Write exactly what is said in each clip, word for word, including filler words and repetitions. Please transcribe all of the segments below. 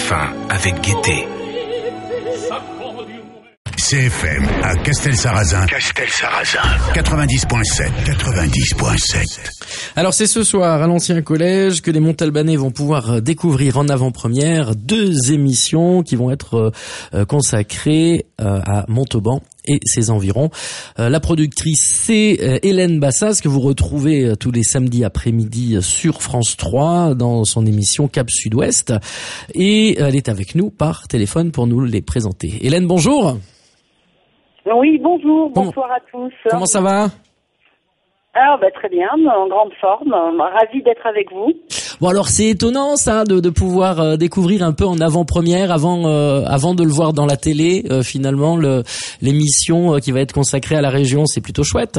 fin avec gaieté. C F M à Castelsarrasin. Castelsarrasin. quatre-vingt-dix point sept. quatre-vingt-dix point sept. Alors c'est ce soir à l'ancien collège que les Montalbanais vont pouvoir découvrir en avant-première deux émissions qui vont être euh, consacrées euh, à Montauban et ses environs. Euh, la productrice, c'est euh, Hélène Bassas, que vous retrouvez euh, tous les samedis après-midi sur France trois dans son émission Cap Sud-Ouest. Et euh, elle est avec nous par téléphone pour nous les présenter. Hélène, bonjour. Oui, bonjour, Comment, bonsoir à tous. Comment ça va ? Ah bah très bien, en grande forme, ravi d'être avec vous. Bon alors c'est étonnant ça de, de pouvoir euh, découvrir un peu en avant-première avant euh, avant de le voir dans la télé. Euh, finalement le, l'émission euh, qui va être consacrée à la région, c'est plutôt chouette.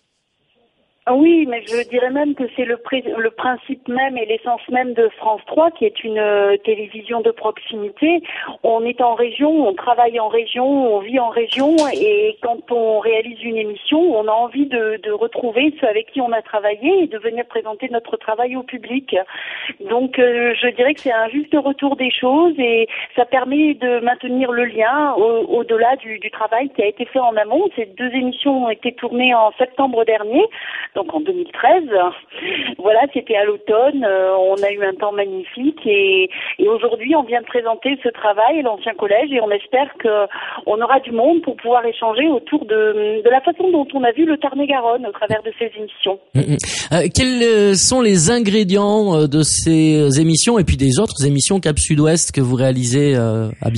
Oui, mais je dirais même que c'est le, pré- le principe même et l'essence même de France trois, qui est une euh, télévision de proximité. On est en région, on travaille en région, on vit en région, et quand on réalise une émission, on a envie de, de retrouver ceux avec qui on a travaillé et de venir présenter notre travail au public. Donc euh, je dirais que c'est un juste retour des choses, et ça permet de maintenir le lien au, au-delà du, du travail qui a été fait en amont. Ces deux émissions ont été tournées en septembre dernier, donc en deux mille treize. Voilà, c'était à l'automne, euh, on a eu un temps magnifique, et, et aujourd'hui on vient de présenter ce travail, l'ancien collège, et on espère qu'on aura du monde pour pouvoir échanger autour de, de la façon dont on a vu le Tarn-et-Garonne au travers de ces émissions. Mmh. Euh, quels sont les ingrédients de ces émissions et puis des autres émissions Cap Sud-Ouest que vous réalisez euh, habituellement ?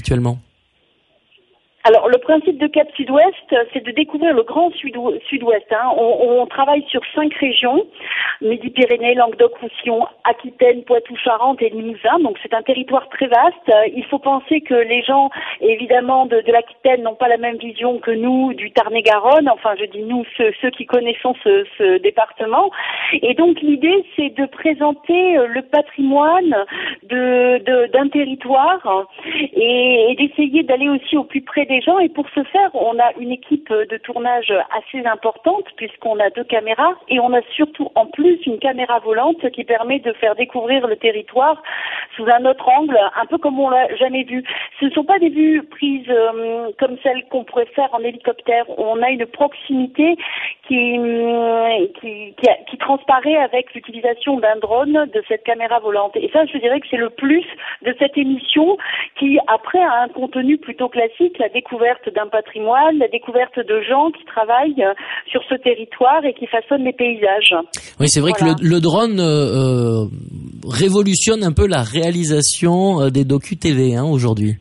Alors, le principe de Cap Sud-Ouest, c'est de découvrir le grand sud- sud-ouest. Hein. On, on travaille sur cinq régions, Midi-Pyrénées, Languedoc-Roussillon, Aquitaine, Poitou-Charentes et Limousin. Donc, c'est un territoire très vaste. Il faut penser que les gens, évidemment, de, de l'Aquitaine n'ont pas la même vision que nous du Tarn-et-Garonne. Enfin, je dis nous, ceux, ceux qui connaissons ce, ce département. Et donc, l'idée, c'est de présenter le patrimoine de, de, d'un territoire, et, et d'essayer d'aller aussi au plus près des gens. Et pour ce faire, on a une équipe de tournage assez importante, puisqu'on a deux caméras, et on a surtout en plus une caméra volante qui permet de faire découvrir le territoire sous un autre angle, un peu comme on l'a jamais vu. Ce ne sont pas des vues prises euh, comme celles qu'on pourrait faire en hélicoptère. On a une proximité qui euh, qui, qui, a, qui transparaît avec l'utilisation d'un drone, de cette caméra volante. Et ça, je dirais que c'est le plus de cette émission, qui après a un contenu plutôt classique, la découverte d'un patrimoine, la découverte de gens qui travaillent sur ce territoire et qui façonnent les paysages. Oui, c'est vrai voilà. que le, le drone euh, révolutionne un peu la réalisation des docu-T V hein, aujourd'hui.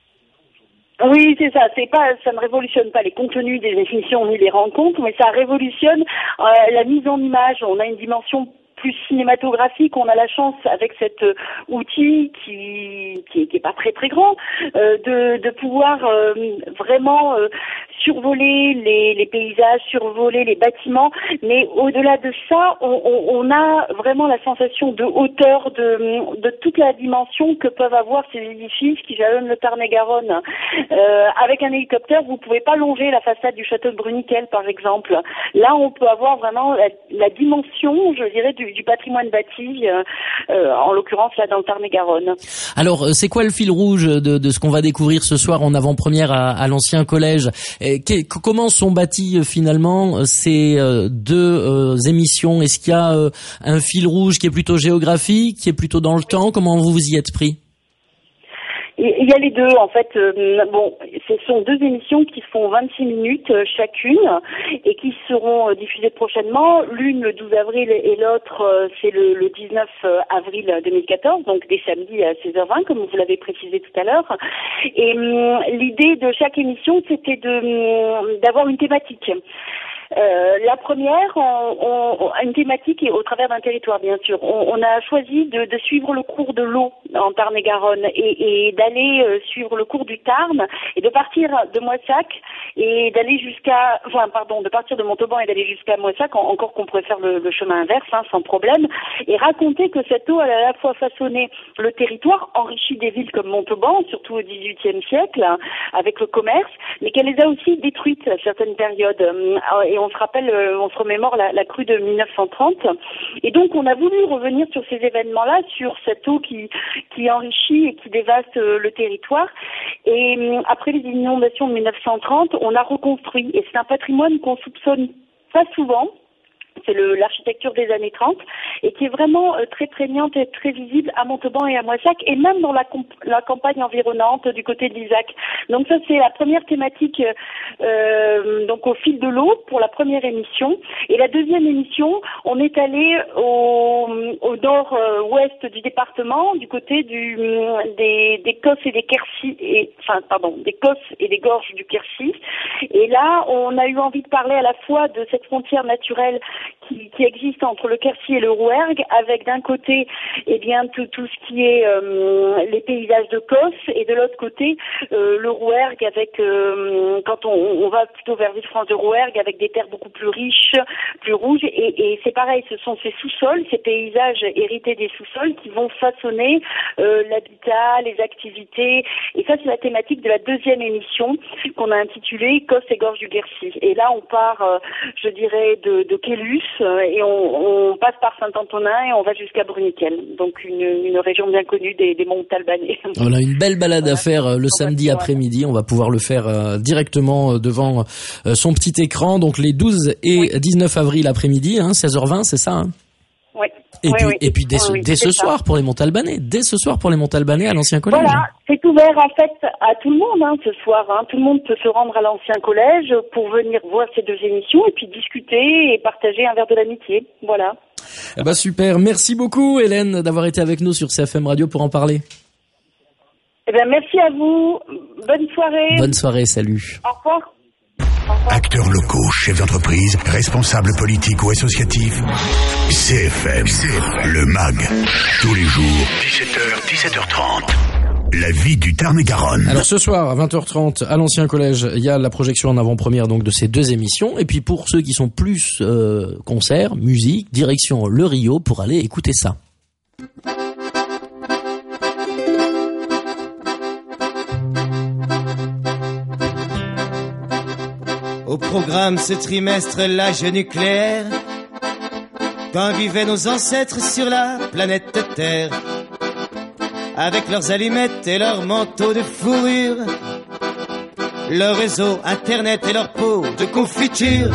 Oui, c'est ça. C'est pas, ça ne révolutionne pas les contenus des émissions ni les rencontres, mais ça révolutionne euh, la mise en image. On a une dimension plus cinématographique. On a la chance, avec cet euh, outil qui qui qui est pas très très grand, euh, de de pouvoir euh, vraiment euh, survoler les les paysages, survoler les bâtiments. Mais au-delà de ça, on, on, on a vraiment la sensation de hauteur de de toute la dimension que peuvent avoir ces édifices qui jalonnent le Tarn-et-Garonne. Euh, avec un hélicoptère, vous pouvez pas longer la façade du château de Bruniquel, par exemple. Là, on peut avoir vraiment la, la dimension, je dirais, du du patrimoine bâti, euh, euh, en l'occurrence là dans le Tarn-et-Garonne. Alors, c'est quoi le fil rouge de, de ce qu'on va découvrir ce soir en avant-première à, à l'ancien collège ? Et que, comment sont bâties finalement ces euh, deux euh, émissions ? Est-ce qu'il y a euh, un fil rouge qui est plutôt géographique, qui est plutôt dans le temps ? Comment vous vous y êtes pris ? Il y a les deux, en fait. Euh, bon, ce sont deux émissions qui font vingt-six minutes euh, chacune et qui seront euh, diffusées prochainement. L'une le douze avril et l'autre euh, c'est le, le dix-neuf avril deux mille quatorze, donc des samedis à seize heures vingt, comme vous l'avez précisé tout à l'heure. Et euh, l'idée de chaque émission, c'était de euh, d'avoir une thématique. Euh, la première, on, on, une thématique et au travers d'un territoire, bien sûr. On, on a choisi de, de suivre le cours de l'eau en Tarn-et-Garonne et, et d'aller euh, suivre le cours du Tarn et de partir de Moissac et d'aller jusqu'à, enfin pardon, de partir de Montauban et d'aller jusqu'à Moissac, encore qu'on pourrait faire le, le chemin inverse, hein, sans problème, et raconter que cette eau elle a à la fois façonné le territoire, enrichi des villes comme Montauban, surtout au dix-huitième siècle, hein, avec le commerce, mais qu'elle les a aussi détruites à certaines périodes. Et on se rappelle, on se remémore la, la crue de mille neuf cent trente, et donc on a voulu revenir sur ces événements-là, sur cette eau qui qui enrichit et qui dévaste le territoire. Et après les inondations de mille neuf cent trente, on a reconstruit, et c'est un patrimoine qu'on soupçonne pas souvent. C'est le, l'architecture des années trente, et qui est vraiment euh, très prégnante et très visible à Montauban et à Moissac, et même dans la, comp- la campagne environnante du côté de l'Isaac. Donc ça, c'est la première thématique, euh, donc au fil de l'eau, pour la première émission. Et la deuxième émission, on est allé au, au nord-ouest du département, du côté du, des, des Cosses et des Quercy, et, enfin, pardon, des Cosses et des Gorges du Quercy. Et là, on a eu envie de parler à la fois de cette frontière naturelle Qui, qui existe entre le Quercy et le Rouergue, avec d'un côté, eh bien tout, tout ce qui est euh, les paysages de Cosses, et de l'autre côté euh, le Rouergue, avec euh, quand on, on va plutôt vers Villefranche de Rouergue, avec des terres beaucoup plus riches, plus rouges, et, et c'est pareil, ce sont ces sous-sols, ces paysages hérités des sous-sols qui vont façonner euh, l'habitat, les activités, et ça c'est la thématique de la deuxième émission qu'on a intitulée Cosses et Gorges du Quercy. Et là on part, euh, je dirais, de, de Quélus, et on, on passe par Saint-Antonin et on va jusqu'à Bruniquel, donc une, une région bien connue des, des monts Talbanais. Voilà, une belle balade voilà. à faire euh, le on samedi après-midi. On va pouvoir le faire euh, directement euh, devant euh, son petit écran, donc les douze et oui. dix-neuf avril après-midi, hein, seize heures vingt, c'est ça, hein? Oui. Et oui, puis, oui. et puis dès, ce, oui, dès ce soir pour les Montalbanais, dès ce soir pour les Montalbanais à l'ancien collège. Voilà, c'est ouvert en fait à tout le monde hein, ce soir. Hein. Tout le monde peut se rendre à l'ancien collège pour venir voir ces deux émissions et puis discuter et partager un verre de l'amitié. Voilà. Eh ben super, merci beaucoup Hélène d'avoir été avec nous sur C F M Radio pour en parler. Eh ben merci à vous. Bonne soirée. Bonne soirée, salut. Au revoir. Acteurs locaux, chefs d'entreprise, responsables politiques ou associatifs, C F M, C F M, le M A G, tous les jours, dix-sept heures, dix-sept heures trente. La vie du Tarn-et-Garonne. Alors ce soir à vingt heures trente à l'ancien collège, il y a la projection en avant-première donc de ces deux émissions. Et puis pour ceux qui sont plus euh, concerts, musique, direction le Rio pour aller écouter ça. Au programme ce trimestre, l'âge nucléaire, quand vivaient nos ancêtres sur la planète Terre, avec leurs allumettes et leurs manteaux de fourrure, leur réseau internet et leur pot de confiture.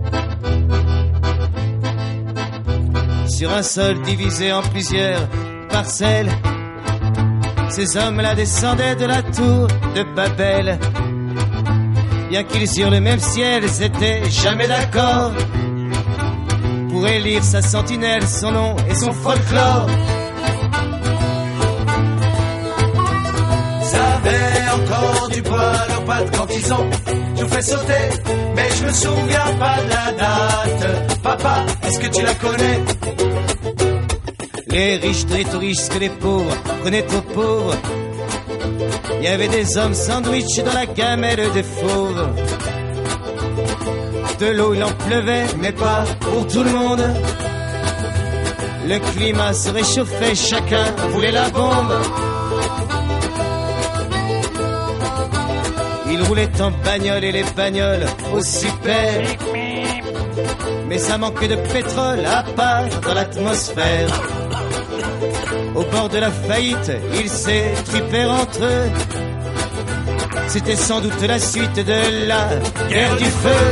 Sur un sol divisé en plusieurs parcelles, ces hommes-là descendaient de la tour de Babel. Bien qu'ils eurent le même ciel, ils étaient jamais d'accord pour élire sa sentinelle, son nom et son folklore. Ça avait encore du poil aux pattes quand ils ont tout fait sauter, mais je me souviens pas de la date. Papa, est-ce que tu la connais? Les riches très riches que les pauvres prenaient aux pauvres. Il y avait des hommes sandwich dans la gamelle des fauves. De l'eau il en pleuvait, mais pas pour tout le monde. Le climat se réchauffait, chacun voulait la bombe. Ils roulaient en bagnole et les bagnoles au super. Mais ça manquait de pétrole à part dans l'atmosphère. Au bord de la faillite, ils s'étripèrent entre eux. C'était sans doute la suite de la guerre du feu.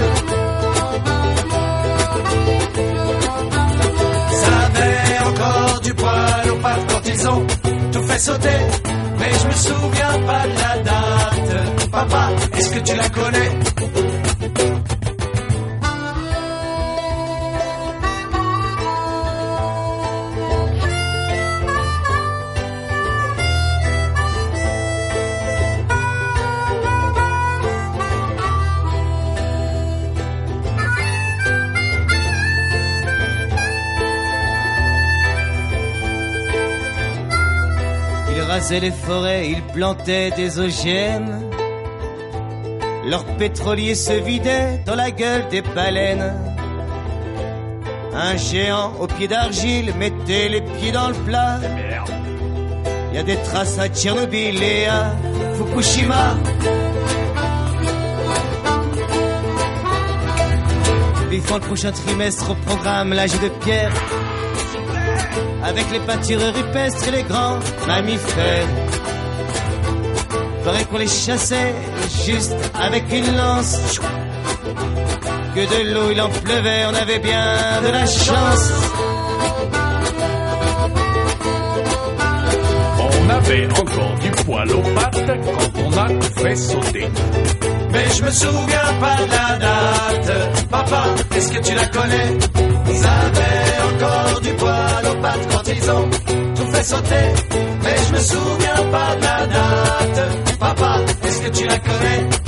Ça avait encore du poil aux pattes quand ils ont tout fait sauter, mais je me souviens pas de la date. Papa, est-ce que tu la connais? Ils rasaient les forêts, ils plantaient des O G M. Leurs pétroliers se vidaient dans la gueule des baleines. Un géant aux pieds d'argile mettait les pieds dans le plat. Il y a des traces à Tchernobyl et à Fukushima. Vivant le prochain trimestre au programme l'âge de pierre, avec les peintures rupestres et les grands mammifères. Paraît qu'on les chassait juste avec une lance, que de l'eau il en pleuvait, on avait bien de la chance. On avait encore du poil aux pattes quand on a tout fait sauter. Mais je me souviens pas de la date. Papa, est-ce que tu la connais? Ils avaient encore du poil aux pattes quand ils ont tout fait sauter. Mais je me souviens pas de la date. Papa, est-ce que tu la connais?